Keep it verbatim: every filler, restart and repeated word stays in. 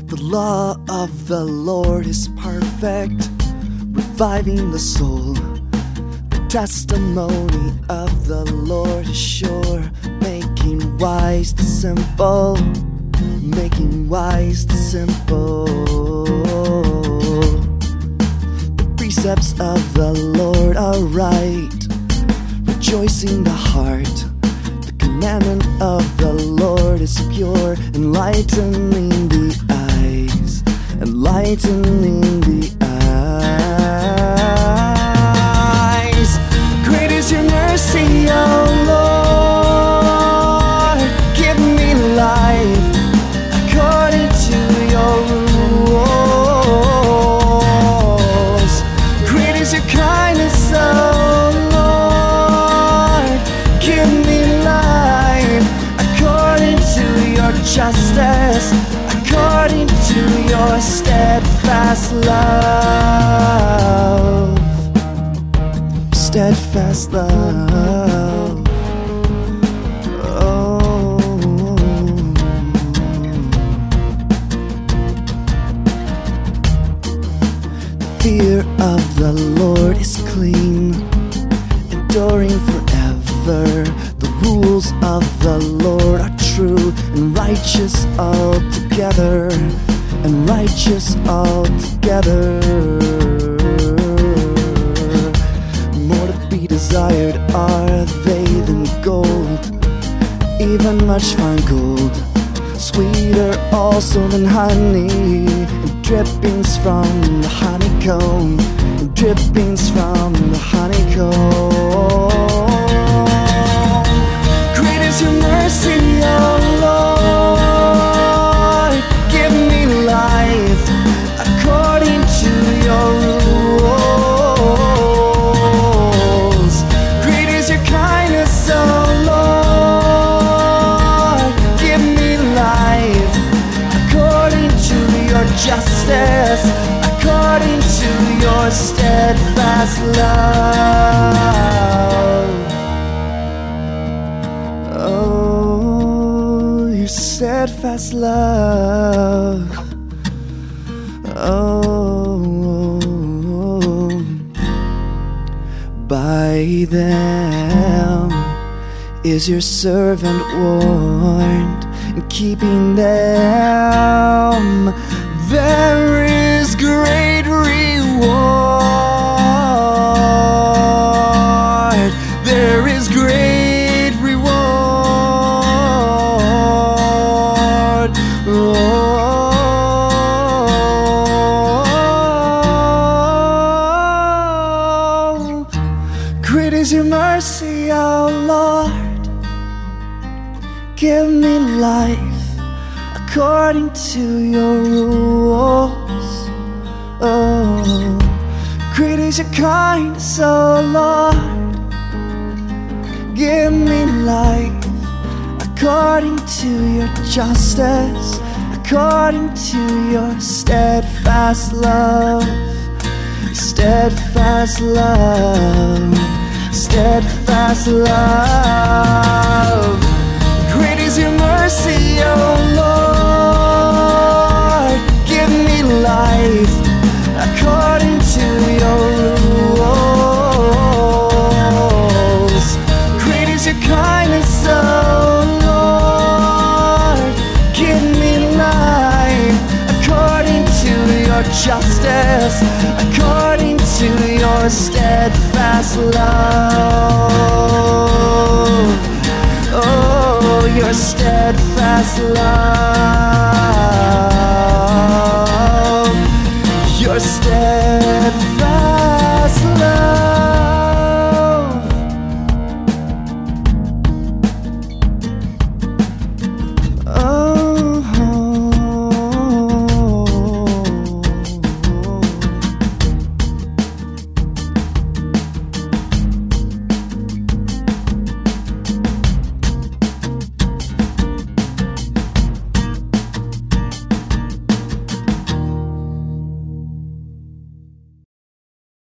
The law of the Lord is perfect, reviving the soul. The testimony of the Lord is sure, making wise the simple, making wise the simple. The precepts of the Lord are right, rejoicing the heart. The commandment of the Lord is pure, enlightening the eyes, enlightening the eyes. Great is your mercy, O Lord. Give me life according to your rules. Great is your kindness, O Lord. Give me life according to your justice, according to your steadfast love, steadfast love. Oh, the fear of the Lord is clean, enduring forever. The rules of the Lord are true and righteous altogether, and righteous altogether. More to be desired are they than gold, even much fine gold. Sweeter also than honey, and drippings from the honeycomb, and drippings from the honeycomb. Great is your mercy, O Lord. Give me life according to your rules. Great is your kindness, O Lord. Give me life according to your justice, according to your steadfast love. Oh, your steadfast love. Oh, by them is your servant warned, and keeping them there is great reward. There is great reward. Oh, great is your mercy, O Lord. Give me life according to your rules. Oh, great is your kindness, O Lord. Give me life according to your justice, according to your steadfast love, steadfast love, steadfast love. Great is your mercy, O Lord. Give me life according to your rules. Great is your kindness, O Lord. Give me life according to your justice, according to your steadfast love. Oh, your steadfast love.